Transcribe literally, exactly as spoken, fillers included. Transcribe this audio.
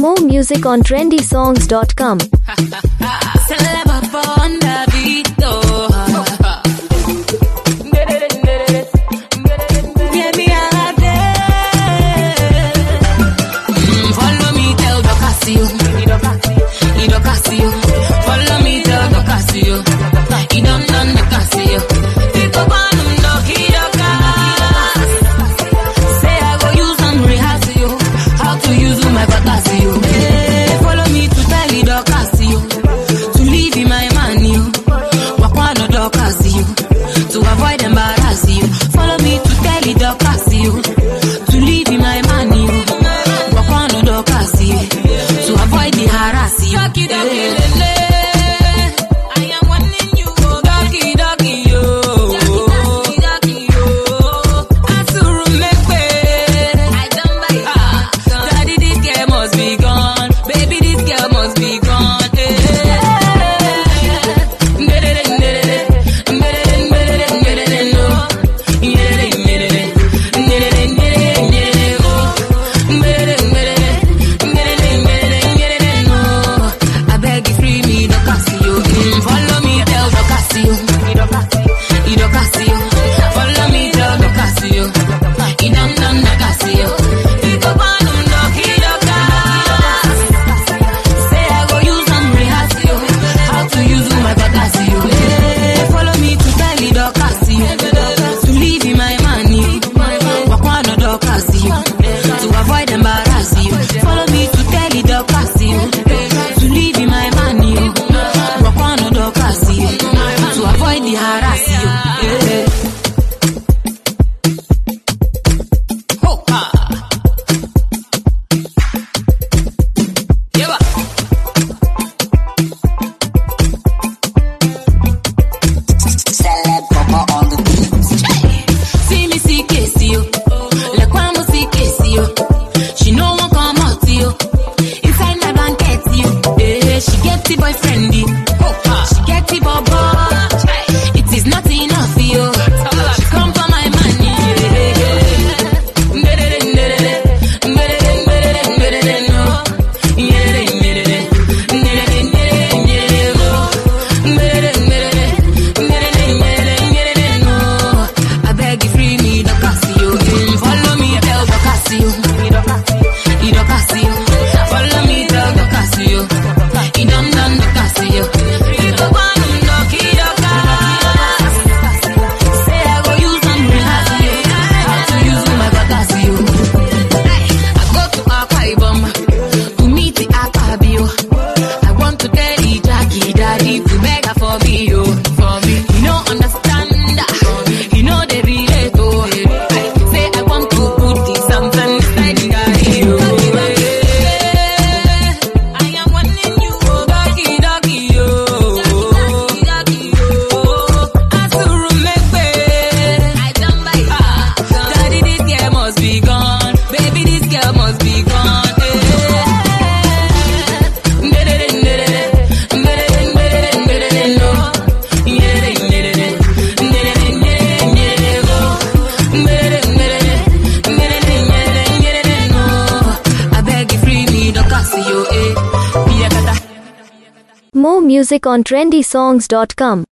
More music on trendy songs dot com. To avoid embarrass you, follow me to tell it the class you. To leave in my money, walk on the dog class you. To avoid the harass you. Doggy, doggy, lele. I am wanting you, doggy, doggy, yo. Doggy, doggy, yo. Asuru mekwe, I don't buy her. Daddy, this girl must be gone. Baby, this girl must be gone. To avoid embarrass you, follow me to tell it the class you. To leave in my money, walk on the dog class you. To avoid the harass you. Yeah. Ho-ha. Yeah. Celeb Papa on the beat. See me see kiss you. She no one come out to you. Inside my blanket you. Yeah, she get the boyfriend. She get the bubble. It is not enough for you. She come for my money. I beg you free me the Casio. Follow me, tell the Casio. Follow me, tell the Casio. He done done the Casio. People want to knock it up. Say I go use some Casio. How to use my Casio. I go to Akwa Ibom to meet the Akabio. I want to tell the Jackie Daddy to beg her for me, yo, for me. You don't understand that. You know they relate, oh. I say I want to put this something inside the guy, yo. More music on trendy songs dot com.